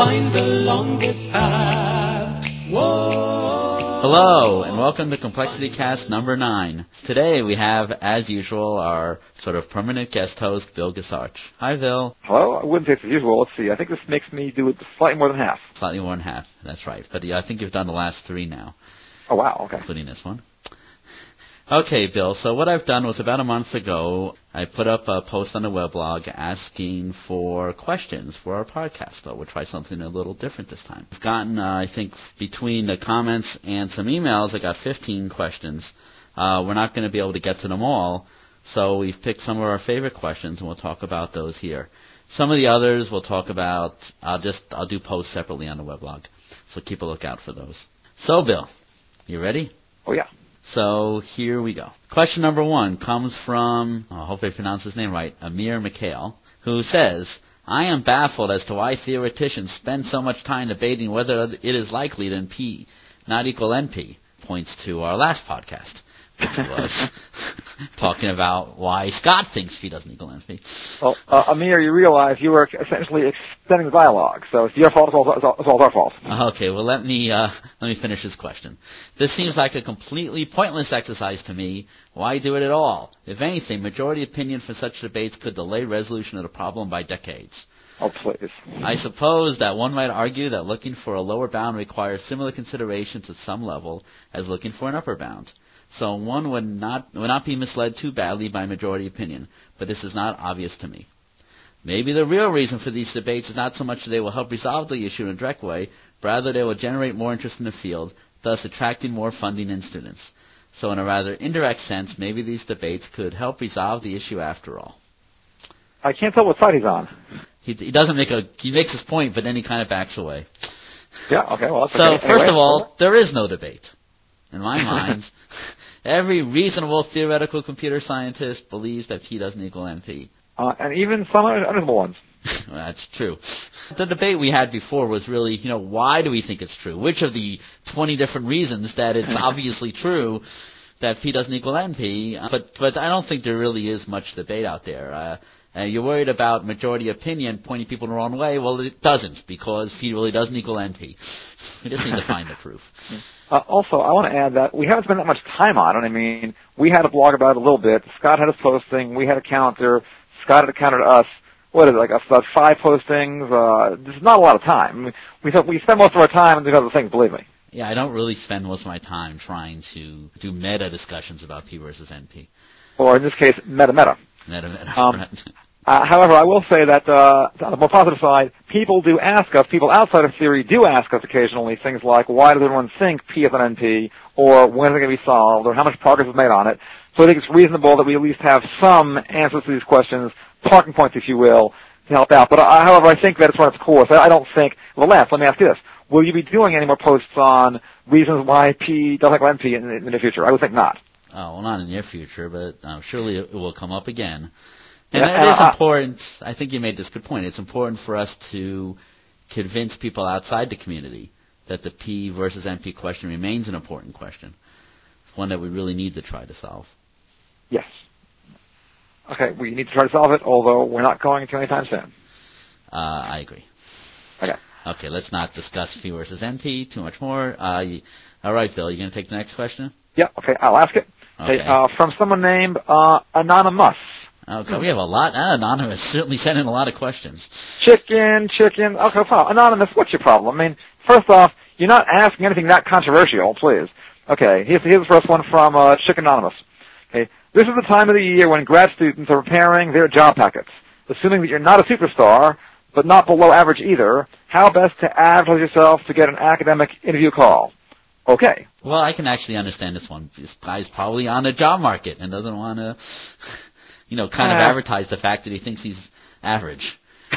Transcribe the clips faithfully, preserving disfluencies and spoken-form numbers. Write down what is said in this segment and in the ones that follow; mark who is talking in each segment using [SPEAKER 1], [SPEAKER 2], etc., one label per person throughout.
[SPEAKER 1] find the longest path. Whoa.
[SPEAKER 2] Hello, and welcome to Complexity Cast number nine. Today we have, as usual, our sort of permanent guest host, Bill Gesarch. Hi, Bill.
[SPEAKER 3] Hello. I wouldn't say it's as usual. Let's see. I think this makes me do it slightly more than half.
[SPEAKER 2] Slightly more than half. That's right. But yeah, I think you've done the last three now.
[SPEAKER 3] Oh, wow. Okay.
[SPEAKER 2] Including this one. Okay, Bill, so what I've done was about a month ago, I put up a post on the weblog asking for questions for our podcast, but we'll try something a little different this time. I've gotten, uh, I think, between the comments and some emails, I got fifteen questions. Uh, we're not going to be able to get to them all, so we've picked some of our favorite questions, and we'll talk about those here. Some of the others we'll talk about, I'll just, I'll do posts separately on the weblog, so keep a lookout for those. So, Bill, you ready?
[SPEAKER 3] Oh, yeah.
[SPEAKER 2] So here we go. Question number one comes from, oh, I hope I pronounce his name right, Amir Mikhail, who says, I am baffled as to why theoreticians spend so much time debating whether it is likely that P not equal N P, points to our last podcast, which was talking about why Scott thinks P doesn't equal N P.
[SPEAKER 3] Well, uh, Amir, you realize you were essentially extending the dialogue, so it's your fault, it's all, it's all, it's all our fault.
[SPEAKER 2] Okay, well, let me uh, let me finish this question. This seems like a completely pointless exercise to me. Why do it at all? If anything, majority opinion for such debates could delay resolution of the problem by decades.
[SPEAKER 3] Oh, please.
[SPEAKER 2] I suppose that one might argue that looking for a lower bound requires similar considerations at some level as looking for an upper bound. So one would not would not be misled too badly by majority opinion, but this is not obvious to me. Maybe the real reason for these debates is not so much that they will help resolve the issue in a direct way, but rather they will generate more interest in the field, thus attracting more funding and students. So in a rather indirect sense, maybe these debates could help resolve the issue after all.
[SPEAKER 3] I can't tell what side he's on.
[SPEAKER 2] He, he doesn't make a he makes his point, but then he kind of backs away.
[SPEAKER 3] Yeah. Okay. Well, that's
[SPEAKER 2] so
[SPEAKER 3] okay.
[SPEAKER 2] first
[SPEAKER 3] Anyway,
[SPEAKER 2] of all, there is no debate. In my mind, every reasonable theoretical computer scientist believes that P doesn't equal N P.
[SPEAKER 3] Uh, and even some unreasonable ones.
[SPEAKER 2] Well, that's true. The debate we had before was really, you know, why do we think it's true? Which of the twenty different reasons that it's obviously true that P doesn't equal N P? But but I don't think there really is much debate out there. Uh, and you're worried about majority opinion pointing people in the wrong way. Well, it doesn't, because P really doesn't equal N P. We just need to find the proof.
[SPEAKER 3] Uh, also, I want to add that we haven't spent that much time on it. I mean, we had a blog about it a little bit. Scott had his posting. We had a counter. Scott had a counter to us. What is it, like about five postings? Uh, this is not a lot of time. We we, we spend most of our time on these other things, believe me.
[SPEAKER 2] Yeah, I don't really spend most of my time trying to do meta discussions about P versus N P.
[SPEAKER 3] Or in this case, meta-meta.
[SPEAKER 2] Meta-meta,
[SPEAKER 3] um,
[SPEAKER 2] right.
[SPEAKER 3] Uh, however, I will say that uh, on the more positive side, people do ask us, people outside of theory do ask us occasionally things like, why does everyone think P is an N P, or when is it going to be solved, or how much progress is made on it. So I think it's reasonable that we at least have some answers to these questions, talking points, if you will, to help out. But uh, however, I think that it's run its course. I, I don't think, well, Lance, let me ask you this. Will you be doing any more posts on reasons why P doesn't equal N P in, in the future? I would think not.
[SPEAKER 2] Oh, well, not in the near future, but uh, surely it will come up again. And
[SPEAKER 3] yeah,
[SPEAKER 2] it is
[SPEAKER 3] uh,
[SPEAKER 2] important, I think you made this good point, it's important for us to convince people outside the community that the P versus N P question remains an important question. It's one that we really need to try to solve.
[SPEAKER 3] Yes. Okay, we need to try to solve it, although we're not going to anytime soon.
[SPEAKER 2] Uh, I agree.
[SPEAKER 3] Okay.
[SPEAKER 2] Okay, let's not discuss P versus N P too much more. Uh, you, all right, Bill, you going to take the next question?
[SPEAKER 3] Yeah, okay, I'll ask it.
[SPEAKER 2] Okay.
[SPEAKER 3] Okay, uh, from someone named uh, Anonymous.
[SPEAKER 2] Okay, we have a lot. Uh, Anonymous certainly sent in a lot of questions.
[SPEAKER 3] Chicken, chicken. Okay, fine. Anonymous, what's your problem? I mean, first off, you're not asking anything that controversial, please. Okay, here's, here's the first one from uh, Chicken Anonymous. Okay, this is the time of the year when grad students are preparing their job packets. Assuming that you're not a superstar, but not below average either, how best to advertise yourself to get an academic interview call? Okay.
[SPEAKER 2] Well, I can actually understand this one. This guy's probably on the job market and doesn't want to, you know, kind of
[SPEAKER 3] uh,
[SPEAKER 2] advertise the fact that he thinks he's average.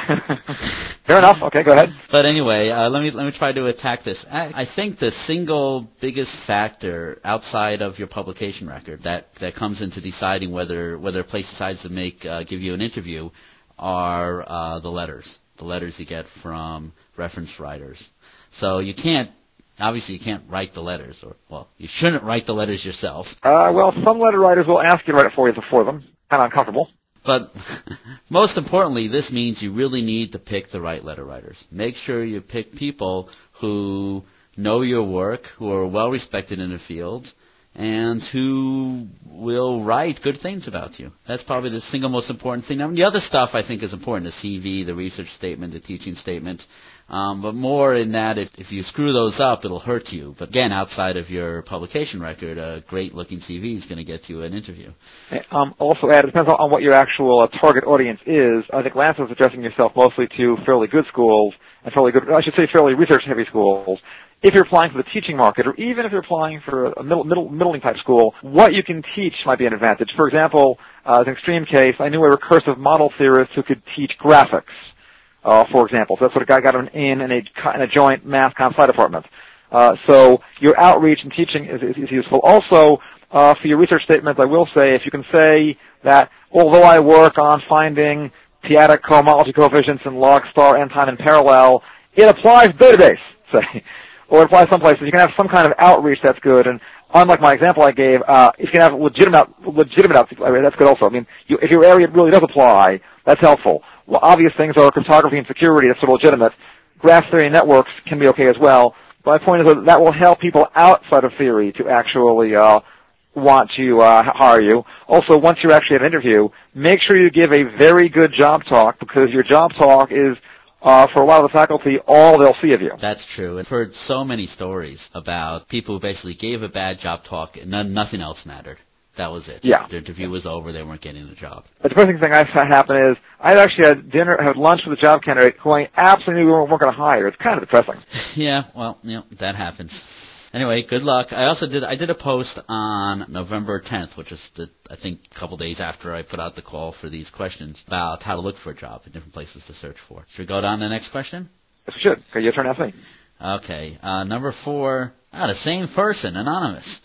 [SPEAKER 3] Fair enough. Okay, go ahead.
[SPEAKER 2] But anyway, uh, let me let me try to attack this. I, I think the single biggest factor outside of your publication record that, that comes into deciding whether whether a place decides to make uh, give you an interview are uh, the letters, the letters you get from reference writers. So you can't. Obviously, you can't write the letters, or, well, you shouldn't write the letters yourself.
[SPEAKER 3] Uh, well, some letter writers will ask you to write it for you for them. Kind of uncomfortable.
[SPEAKER 2] But most importantly, this means you really need to pick the right letter writers. Make sure you pick people who know your work, who are well respected in the field, and who will write good things about you. That's probably the single most important thing. I mean, the other stuff I think is important, the C V, the research statement, the teaching statement. Um, but more in that, if, if you screw those up, it'll hurt you. But again, outside of your publication record, a great-looking C V is going to get you an interview.
[SPEAKER 3] Um, also, Ed, it depends on what your actual uh, target audience is. I think Lance was addressing yourself mostly to fairly good schools, and fairly good, I should say fairly research-heavy schools. If you're applying for the teaching market, or even if you're applying for a middle, middle, middling type school, what you can teach might be an advantage. For example, uh, as an extreme case, I knew a recursive model theorist who could teach graphics. Uh, for example, so that's what a guy got him in in a, in a joint math comp sci department. Uh, so your outreach and teaching is, is, is useful. Also, uh, for your research statements, I will say if you can say that although I work on finding p-adic cohomology coefficients in log star n time in parallel, it applies database, say, or it applies some places. You can have some kind of outreach that's good. And unlike my example I gave, uh, if you can have legitimate, legitimate outreach, that's good also. I mean, you, if your area really does apply, that's helpful. Well, obvious things are cryptography and security. That's sort of legitimate. Graph theory networks can be okay as well. But my point is that that will help people outside of theory to actually uh, want to uh, hire you. Also, once you actually have an interview, make sure you give a very good job talk, because your job talk is, uh, for a lot of the faculty, all they'll see of you.
[SPEAKER 2] That's true. I've heard so many stories about people who basically gave a bad job talk and none, nothing else mattered. That was it.
[SPEAKER 3] Yeah.
[SPEAKER 2] Their interview was over. They weren't getting the job.
[SPEAKER 3] The depressing thing I've had happen is I actually had dinner, had lunch with a job candidate who I absolutely knew we weren't going to hire. It's kind of depressing.
[SPEAKER 2] Yeah, well, you know, that happens. Anyway, good luck. I also did I did a post on November tenth, which is the, I think a couple days after I put out the call for these questions, about how to look for a job and different places to search for. Should we go down to the next question?
[SPEAKER 3] Yes, we should. Okay, your turn to ask me.
[SPEAKER 2] Okay. Uh, number four. Ah, the same person, anonymous.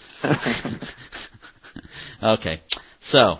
[SPEAKER 2] Okay, so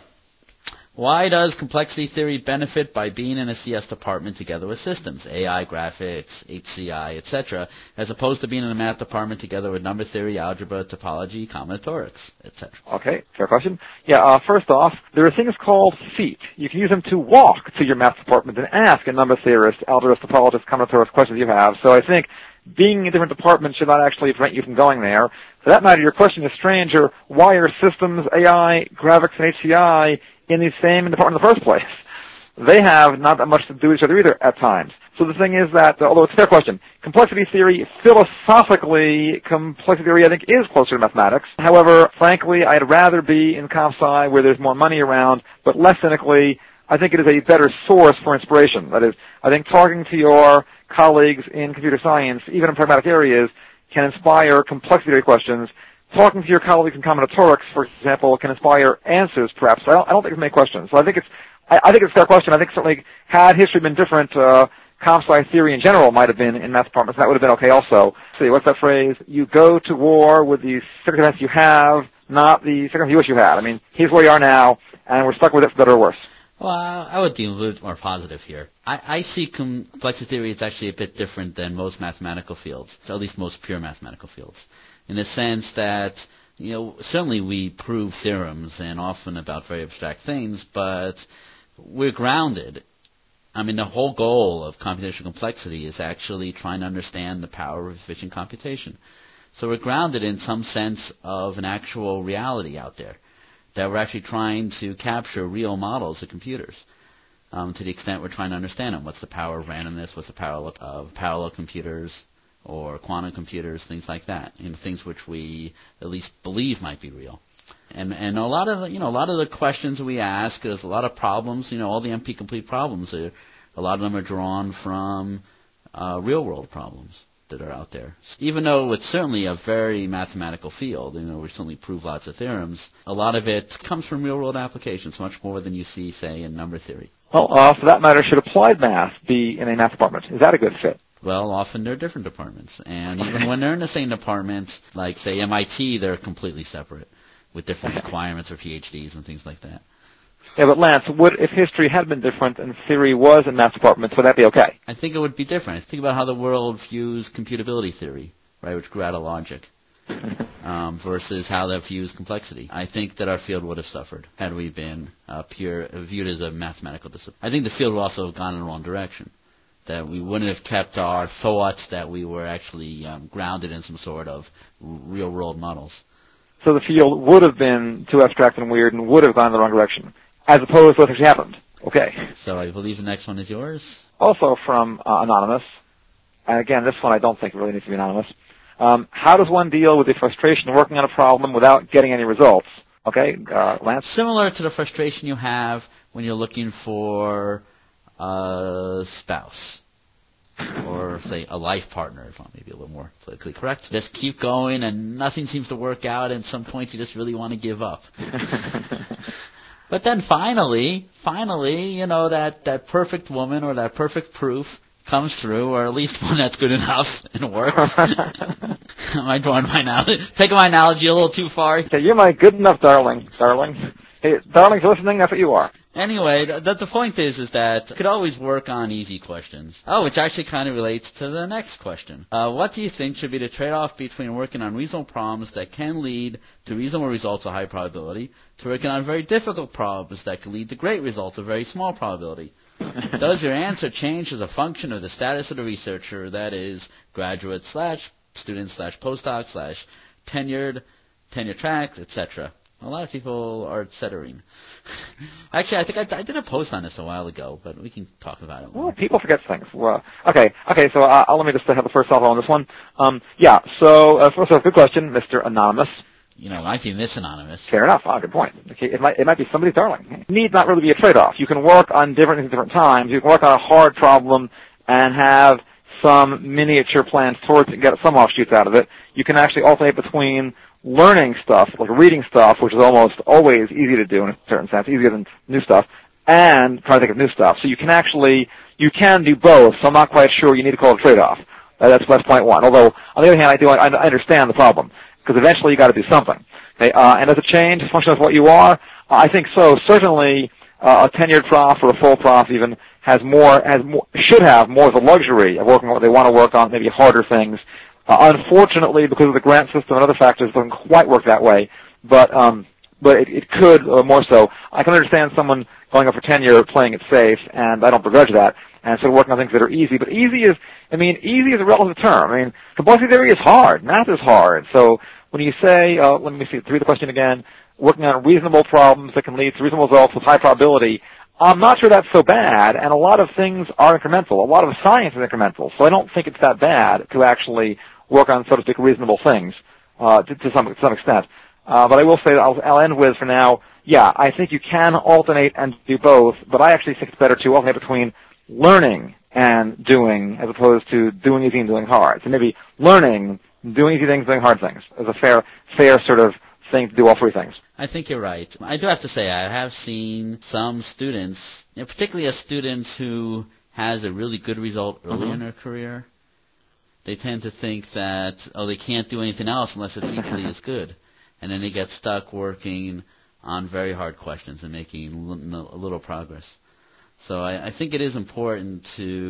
[SPEAKER 2] why does complexity theory benefit by being in a C S department together with systems, A I, graphics, H C I, et cetera, as opposed to being in a math department together with number theory, algebra, topology, combinatorics, et cetera?
[SPEAKER 3] Okay, fair question. Yeah, uh, first off, there are things called feet. You can use them to walk to your math department and ask a number theorist, algebraist, topologist, combinatorics questions you have. So I think being in different departments should not actually prevent you from going there. For that matter, your question is stranger. Why are systems, A I, graphics, and H C I in the same department in the first place? They have not that much to do with each other either at times. So the thing is that, although it's a fair question, complexity theory, philosophically, complexity theory, I think, is closer to mathematics. However, frankly, I'd rather be in comp sci where there's more money around, but less cynically, I think it is a better source for inspiration. That is, I think talking to your colleagues in computer science, even in pragmatic areas, can inspire complexity theory questions. Talking to your colleagues in combinatorics, for example, can inspire answers, perhaps. I don't, I don't think it's many questions. So I think it's, I, I think it's a fair question. I think certainly, had history been different, uh, comp sci theory in general might have been in math departments. That would have been okay also. See, what's that phrase? You go to war with the circumstances you have, not the circumstances you wish you had. I mean, here's where you are now, and we're stuck with it for better or worse.
[SPEAKER 2] Well, I would be a little more positive here. I, I see complexity theory is actually a bit different than most mathematical fields, at least most pure mathematical fields, in the sense that, you know, certainly we prove theorems and often about very abstract things, but we're grounded. I mean, the whole goal of computational complexity is actually trying to understand the power of efficient computation. So we're grounded in some sense of an actual reality out there, that we're actually trying to capture real models of computers, um, to the extent we're trying to understand them. What's the power of randomness? What's the power of parallel computers or quantum computers? Things like that, and things which we at least believe might be real. And and a lot of the, you know a lot of the questions we ask, there's a lot of problems. You know, all the M P complete problems, are, a lot of them are drawn from uh, real world problems that are out there. Even though it's certainly a very mathematical field, you know, we certainly prove lots of theorems, a lot of it comes from real-world applications, much more than you see, say, in number theory.
[SPEAKER 3] Well, uh, for that matter, should applied math be in a math department? Is that a good fit?
[SPEAKER 2] Well, often they're different departments. And even when they're in the same department, like, say, M I T, they're completely separate with different requirements for P H Ds and things like that.
[SPEAKER 3] Yeah, but Lance, would, if history had been different and theory was in math departments, would that be okay?
[SPEAKER 2] I think it would be different. Think about how the world views computability theory, right, which grew out of logic. um, versus how that views complexity. I think that our field would have suffered had we been uh, pure viewed as a mathematical discipline. I think the field would also have gone in the wrong direction. That we wouldn't have kept our thoughts that we were actually um, grounded in some sort of real-world models.
[SPEAKER 3] So the field would have been too abstract and weird and would have gone in the wrong direction, as opposed to what actually happened. Okay.
[SPEAKER 2] So I believe the next one is yours.
[SPEAKER 3] Also from uh, Anonymous, and again, this one I don't think really needs to be anonymous. Um, how does one deal with the frustration of working on a problem without getting any results? Okay, uh, Lance?
[SPEAKER 2] Similar to the frustration you have when you're looking for a spouse, or say a life partner, if I'm maybe a little more politically correct. Just keep going and nothing seems to work out, and at some point you just really want to give up. But then finally, finally, you know, that, that perfect woman or that perfect proof comes through, or at least one that's good enough and works. Am I drawing my analogy? Taking my analogy a little too far?
[SPEAKER 3] Okay, you're my good enough darling, darling. Hey, darling's listening, that's what you are.
[SPEAKER 2] Anyway, the, the point is, is that you could always work on easy questions. Oh, which actually kind of relates to the next question. Uh, what do you think should be the trade-off between working on reasonable problems that can lead to reasonable results of high probability to working on very difficult problems that can lead to great results of very small probability? Does your answer change as a function of the status of the researcher, that is, graduate slash student slash postdoc slash tenured, tenure track, et cetera? A lot of people are centering. Actually, I think I, I did a post on this a while ago, but we can talk about it more.
[SPEAKER 3] Well, people forget things. Well, okay, okay. So uh, let me just have the first softball on this one. Um, yeah. So uh, first off, good question, Mister Anonymous.
[SPEAKER 2] You know, it might be Miss Anonymous.
[SPEAKER 3] Fair enough. Ah, good point. Okay, it might it might be somebody's darling. It need not really be a trade-off. You can work on different things at different times. You can work on a hard problem and have some miniature plans towards it and get some offshoots out of it. You can actually alternate between learning stuff, like reading stuff, which is almost always easy to do in a certain sense, easier than new stuff, and trying to think of new stuff. So you can actually, you can do both, so I'm not quite sure you need to call it a trade-off. Uh, that's, that's point one. Although, on the other hand, I do I, I understand the problem, because eventually you got to do something. Okay, uh, and does it change as a function of what you are? Uh, I think so. Certainly, uh, a tenured prof or a full prof even has more, has more, should have more of the luxury of working on what they want to work on, maybe harder things. Uh, unfortunately, because of the grant system and other factors, it doesn't quite work that way. But um, but it, it could uh, more so. I can understand someone going up for tenure, playing it safe, and I don't begrudge that. And sort of working on things that are easy. But easy is, I mean, easy is a relative term. I mean, complexity theory is hard. Math is hard. So when you say, uh, let me see, read the question again, working on reasonable problems that can lead to reasonable results with high probability, I'm not sure that's so bad, and a lot of things are incremental. A lot of science is incremental, so I don't think it's that bad to actually work on, so to speak, reasonable things uh, to, to some to some extent. Uh, but I will say that I'll, I'll end with, for now, yeah, I think you can alternate and do both, but I actually think it's better to alternate between learning and doing as opposed to doing easy and doing hard. So maybe learning, doing easy things, doing hard things is a fair, fair sort of thing to do all three things.
[SPEAKER 2] I think you're right. I do have to say I have seen some students, you know, particularly a student who has a really good result early mm-hmm. in their career. They tend to think that, oh, they can't do anything else unless it's equally as good. And then they get stuck working on very hard questions and making a little progress. So I, I think it is important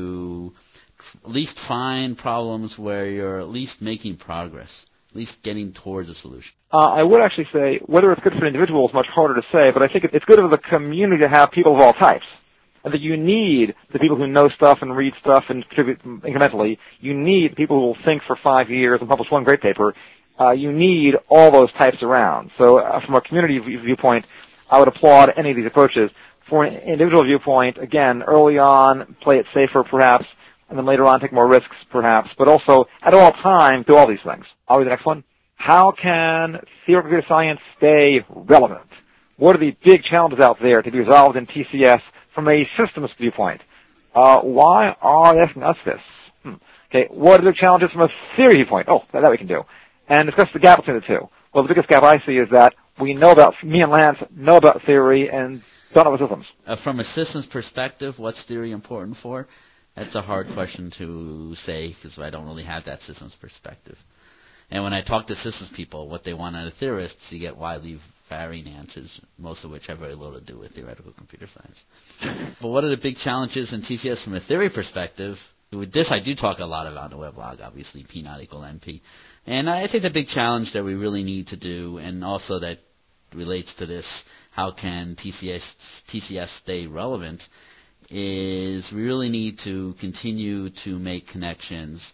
[SPEAKER 2] to at least find problems where you're at least making progress, at least getting towards a solution.
[SPEAKER 3] Uh, I would actually say whether it's good for an individual is much harder to say, but I think it's good for the community to have people of all types. And that you need the people who know stuff and read stuff and contribute incrementally. You need people who will think for five years and publish one great paper. Uh, you need all those types around. So uh, from a community viewpoint, I would applaud any of these approaches. For an individual viewpoint, again, early on, play it safer perhaps, and then later on take more risks perhaps, but also at all times do all these things. I'll read the next one. How can theoretical computer science stay relevant? What are the big challenges out there to be resolved in T C S from a systems viewpoint? Uh, why are they asking us this? Hmm. Okay, what are the challenges from a theory viewpoint? Oh, that, that we can do. And discuss the gap between the two. Well, the biggest gap I see is that we know about, me and Lance know about theory and don't know about systems.
[SPEAKER 2] Uh, from a systems perspective, what's theory important for? That's a hard question to say because I don't really have that systems perspective. And when I talk to systems people, what they want out of theorists, you get widely varying answers, most of which have very little to do with theoretical computer science. But what are the big challenges in T C S from a theory perspective? With this, I do talk a lot about in the weblog, obviously, P not equal N P. And I think the big challenge that we really need to do, and also that relates to this, how can T C S, T C S stay relevant, is we really need to continue to make connections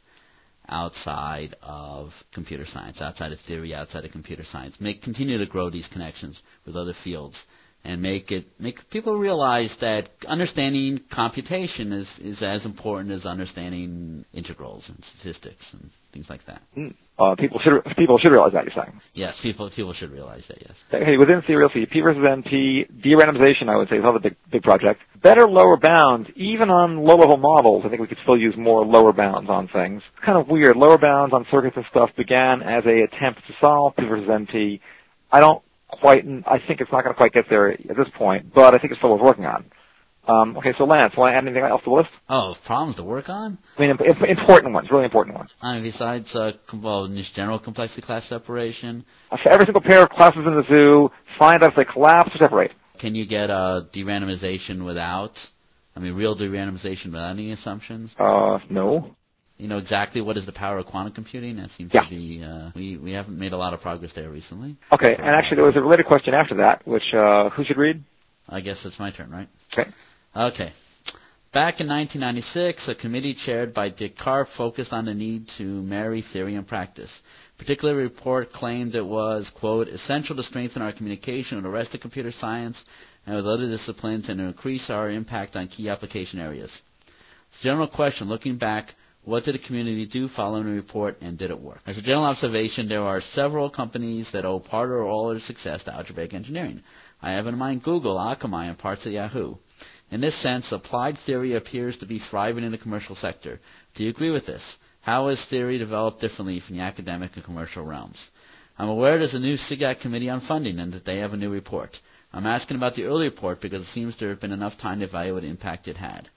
[SPEAKER 2] outside of computer science, outside of theory, outside of computer science. Make continue to grow these connections with other fields, and make it make people realize that understanding computation is, is as important as understanding integrals and statistics and things like that.
[SPEAKER 3] Mm. Uh, people should people should realize that, you're saying.
[SPEAKER 2] Yes, people people should realize that. Yes.
[SPEAKER 3] Okay, within theory, you'll see P versus N P, de-randomization, I would say, is another big big project. Better lower bounds, even on low-level models. I think we could still use more lower bounds on things. It's kind of weird. Lower bounds on circuits and stuff began as a attempt to solve P versus N P. I don't quite. I think it's not going to quite get there at this point, but I think it's still worth working on. Um, okay, so Lance, want to add anything else to the list?
[SPEAKER 2] Oh, problems to work on?
[SPEAKER 3] I mean, imp- important ones, really important ones.
[SPEAKER 2] I mean, besides uh, com- well, just general complexity class separation.
[SPEAKER 3] Uh, for every single pair of classes in the zoo, find out if they collapse or separate.
[SPEAKER 2] Can you get uh, de-randomization without, I mean, real de-randomization without any assumptions?
[SPEAKER 3] Uh, no.
[SPEAKER 2] You know exactly what is the power of quantum computing? That seems
[SPEAKER 3] yeah.
[SPEAKER 2] to be, uh, we, we haven't made a lot of progress there recently.
[SPEAKER 3] Okay, so, and actually there was a related question after that, which, uh, who should read?
[SPEAKER 2] I guess it's my turn, right?
[SPEAKER 3] Okay.
[SPEAKER 2] Okay. Back in nineteen ninety-six, a committee chaired by Dick Karp focused on the need to marry theory and practice. A particular report claimed it was, quote, essential to strengthen our communication with the rest of computer science and with other disciplines and to increase our impact on key application areas. It's a general question, looking back, what did the community do following the report, and did it work? As a general observation, there are several companies that owe part or all of their success to algebraic engineering. I have in mind Google, Akamai, and parts of Yahoo. In this sense, applied theory appears to be thriving in the commercial sector. Do you agree with this? How is theory developed differently from the academic and commercial realms? I'm aware there's a new SIGAC committee on funding and that they have a new report. I'm asking about the early report because it seems there have been enough time to evaluate the impact it had.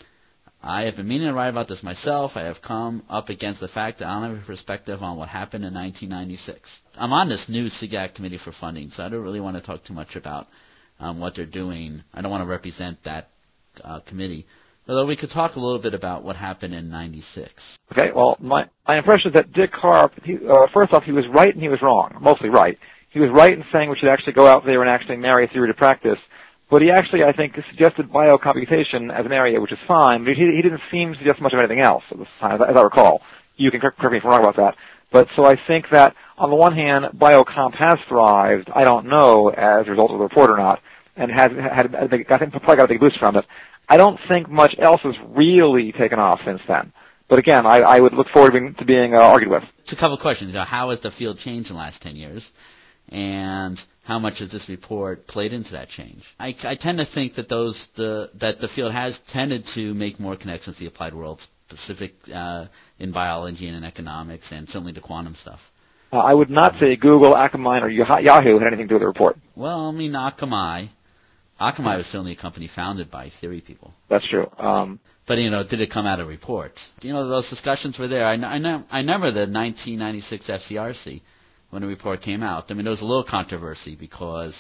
[SPEAKER 2] I have been meaning to write about this myself. I have come up against the fact that I don't have a perspective on what happened in nineteen ninety-six. I'm on this new SIGAC committee for funding, so I don't really want to talk too much about Um, what they're doing. I don't want to represent that uh, committee. Although we could talk a little bit about what happened in ninety-six.
[SPEAKER 3] Okay, well, my, my impression is that Dick Karp, he, uh, first off, he was right and he was wrong, mostly right. He was right in saying we should actually go out there and actually marry theory to practice, but he actually, I think, suggested biocomputation as an area, which is fine, but he, he didn't seem to suggest much of anything else at this time, as I recall. You can correct me if I'm wrong about that. But so I think that, on the one hand, biocomp has thrived, I don't know, as a result of the report or not, and has had, I think, probably got a big boost from it. I don't think much else has really taken off since then. But again, I, I would look forward to being, to being uh, argued with.
[SPEAKER 2] It's a couple of questions. You know, how has the field changed in the last ten years? And how much has this report played into that change? I, I tend to think that those the that the field has tended to make more connections to the applied world, specific uh, in biology and in economics, and certainly to quantum stuff.
[SPEAKER 3] Uh, I would not say Google, Akamai, or Yahoo had anything to do with the report.
[SPEAKER 2] Well, I mean, Akamai. Akamai was certainly a company founded by theory people.
[SPEAKER 3] That's true. Um,
[SPEAKER 2] but, you know, did it come out of report? You know, those discussions were there. I, I, I remember the nineteen ninety-six F C R C when the report came out. I mean, there was a little controversy because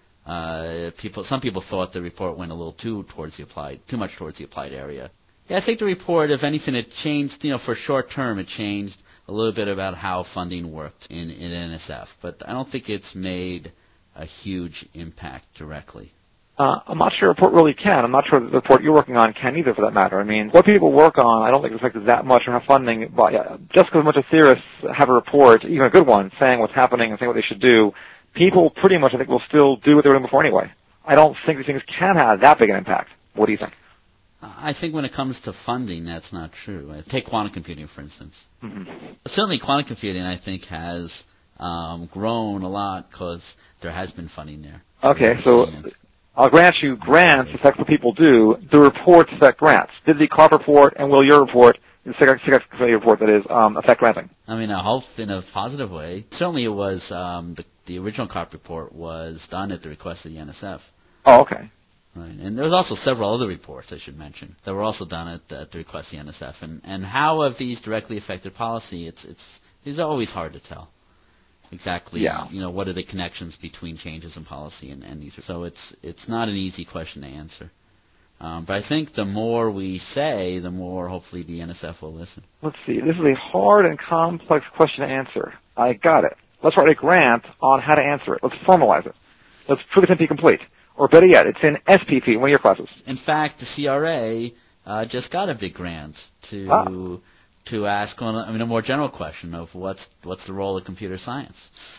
[SPEAKER 2] uh, people, some people thought the report went a little too towards the applied, too much towards the applied area. Yeah, I think the report, if anything, it changed, you know, for short term, it changed a little bit about how funding worked in, in N S F. But I don't think it's made a huge impact directly.
[SPEAKER 3] Uh, I'm not sure a report really can. I'm not sure the report you're working on can either, for that matter. I mean, what people work on, I don't think it's affected that much or have funding. But uh, just because a bunch of theorists have a report, even a good one, saying what's happening and saying what they should do, people pretty much, I think, will still do what they were doing before anyway. I don't think these things can have that big an impact. What do you think?
[SPEAKER 2] I think when it comes to funding, that's not true. Take quantum computing, for instance.
[SPEAKER 3] Mm-hmm.
[SPEAKER 2] Certainly quantum computing, I think, has um, grown a lot because there has been funding there.
[SPEAKER 3] Okay, so I'll grant you grants affect what people do. The reports affect grants. Did the Karp report and will your report, the SIGAC committee report, that is, um, affect granting?
[SPEAKER 2] I mean, I hope in a positive way. Certainly it was, um, the, the original Karp report was done at the request of the N S F.
[SPEAKER 3] Oh, okay.
[SPEAKER 2] Right. And there was also several other reports, I should mention, that were also done at, at the request of the N S F. And, and how have these directly affected policy? It's, it's, it's always hard to tell. Exactly,
[SPEAKER 3] yeah.
[SPEAKER 2] you know, what are the connections between changes in policy and, and these? So it's it's not an easy question to answer. Um, but I think the more we say, the more hopefully the N S F will listen.
[SPEAKER 3] Let's see. This is a hard and complex question to answer. I got it. Let's write a grant on how to answer it. Let's formalize it. Let's prove it's N P complete. Or better yet, it's in S P P, one of your classes.
[SPEAKER 2] In fact, the C R A uh, just got a big grant to
[SPEAKER 3] ah.
[SPEAKER 2] to ask on, I mean, a more general question of what's what's the role of computer science.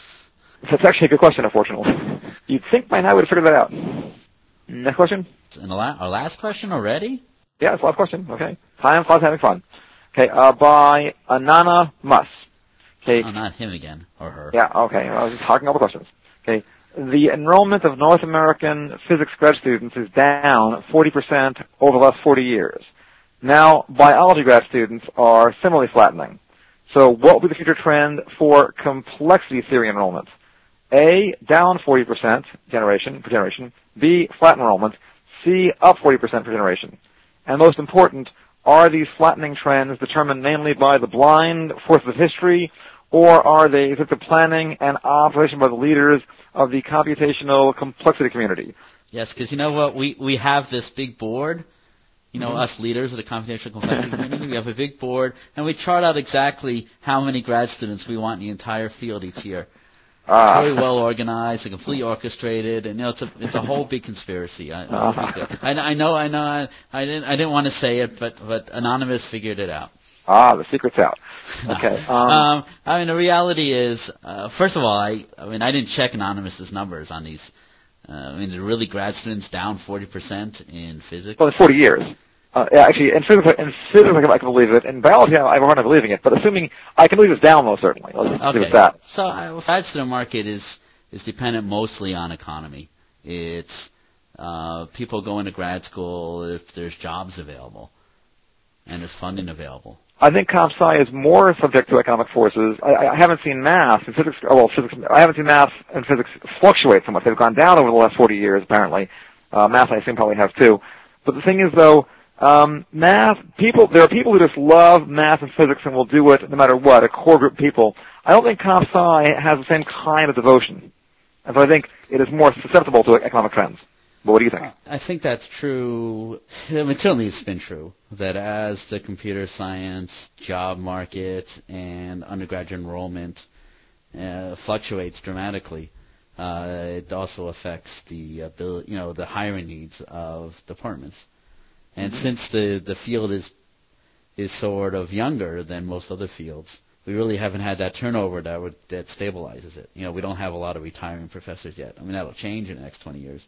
[SPEAKER 3] That's actually a good question, unfortunately. You'd think by now we'd have figured that out. Next question?
[SPEAKER 2] And the la- our last question already?
[SPEAKER 3] Yeah, it's the last question. Okay. Time flies having fun. Okay, uh, by Anana Mus. Okay.
[SPEAKER 2] Oh, not him again, or her.
[SPEAKER 3] Yeah, okay. I was just talking all the questions. Okay. The enrollment of North American physics grad students is down forty percent over the last forty years. Now, biology grad students are similarly flattening. So what will be the future trend for complexity theory enrollment? A, down forty percent generation per generation. B, flat enrollment. C, up forty percent per generation. And most important, are these flattening trends determined mainly by the blind forces of history, or are they is it the planning and observation by the leaders of the computational complexity community?
[SPEAKER 2] Yes, because you know what? We, we have this big board, you know,
[SPEAKER 3] mm-hmm.
[SPEAKER 2] us leaders of the computational complexity community. We have a big board, and we chart out exactly how many grad students we want in the entire field each year.
[SPEAKER 3] Ah.
[SPEAKER 2] It's very well organized, and completely orchestrated, and you know it's a it's a whole big conspiracy. I,
[SPEAKER 3] uh-huh.
[SPEAKER 2] I, I know, I know, I, I didn't I didn't want to say it, but but Anonymous figured it out.
[SPEAKER 3] Ah, the secret's out.
[SPEAKER 2] No.
[SPEAKER 3] Okay. Um,
[SPEAKER 2] um, I mean, the reality is, uh, first of all, I I mean I didn't check Anonymous's numbers on these. Uh, I mean, are really grad students down forty percent in physics?
[SPEAKER 3] Well, in forty years. Uh, yeah, actually, in physics, in physics I, can, I can believe it. In biology, I have a hard time believing it. But assuming I can believe it's down, most certainly. Let's just
[SPEAKER 2] okay.
[SPEAKER 3] leave it at that.
[SPEAKER 2] So, uh, grad student market is is dependent mostly on economy. It's uh, people going to grad school if there's jobs available and there's funding available.
[SPEAKER 3] I think comp sci is more subject to economic forces. I, I haven't seen math and physics. Oh, well, physics. I haven't seen math and physics fluctuate so much. They've gone down over the last forty years, apparently. Uh, math, I assume, probably has too. But the thing is, though. Um, math, people, there are people who just love math and physics and will do it no matter what, a core group of people. I don't think comp sci has the same kind of devotion. And so I think it is more susceptible to economic trends. But what do you think?
[SPEAKER 2] I think that's true. I mean, certainly it's been true that as the computer science job market and undergraduate enrollment uh, fluctuates dramatically, uh, it also affects the ability, you know, the hiring needs of departments. And mm-hmm. since the, the field is is sort of younger than most other fields, we really haven't had that turnover that would, that stabilizes it. You know, we don't have a lot of retiring professors yet. I mean, that'll change in the next twenty years,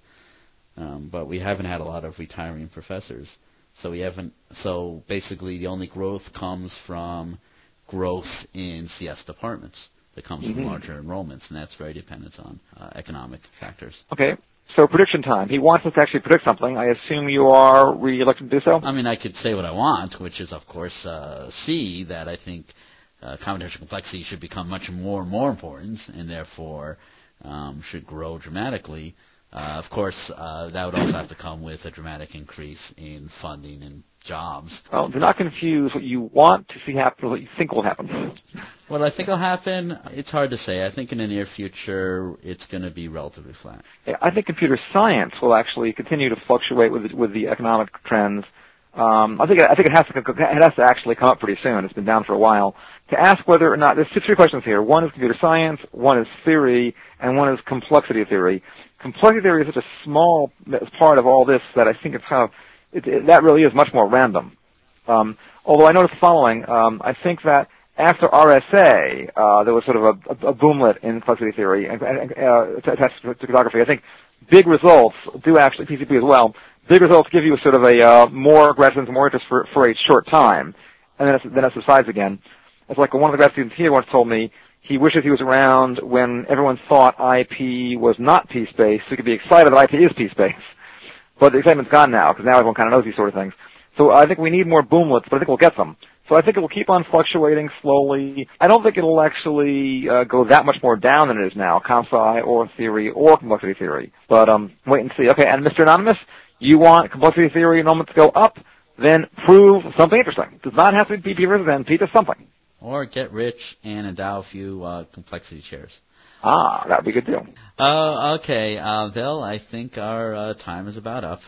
[SPEAKER 2] um, but we haven't had a lot of retiring professors. So we haven't. So basically, the only growth comes from growth in C S departments. That comes mm-hmm. from larger enrollments, and that's very dependent on uh, economic factors.
[SPEAKER 3] Okay. So prediction time. He wants us to actually predict something. I assume you are re-elected to do so?
[SPEAKER 2] I mean, I could say what I want, which is, of course, uh, C, that I think uh, computational complexity should become much more and more important, and therefore um, should grow dramatically. Uh, of course, uh, that would also have to come with a dramatic increase in funding and jobs.
[SPEAKER 3] Well, do not confuse what you want to see happen with what you think will happen.
[SPEAKER 2] What I think will happen, it's hard to say. I think in the near future, it's going to be relatively flat.
[SPEAKER 3] Yeah, I think computer science will actually continue to fluctuate with the, with the economic trends. Um, I think I think it has to it has to actually come up pretty soon. It's been down for a while. To ask whether or not there's two, three questions here. One is computer science, one is theory, and one is complexity theory. Complexity theory is such a small part of all this that I think it's kind of it, it, that really is much more random. Um, although I noticed the following. Um, I think that after R S A, uh, there was sort of a, a, a boomlet in complexity theory and, and uh, attached to, to cryptography. I think big results do actually, P C P as well, big results give you sort of a uh, more grad students, more interest for, for a short time, and then it, then it subsides again. It's like one of the grad students here once told me he wishes he was around when everyone thought I P was not P-space, so he could be excited that I P is P-space. But the excitement's gone now, because now everyone kind of knows these sort of things. So I think we need more boomlets, but I think we'll get them. So I think it will keep on fluctuating slowly. I don't think it'll actually uh, go that much more down than it is now, comp sci or theory or complexity theory. But um, wait and see. Okay, and Mister Anonymous, you want complexity theory enrollment to go up? Then prove something interesting. It does not have to be P versus N P, just something.
[SPEAKER 2] Or get rich and endow a few uh, complexity chairs.
[SPEAKER 3] Ah, that would be a good deal.
[SPEAKER 2] Uh, okay, uh, Bill, I think our uh, time is about up.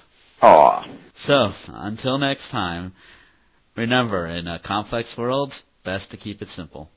[SPEAKER 3] Aw.
[SPEAKER 2] So, until next time, remember, in a complex world, best to keep it simple.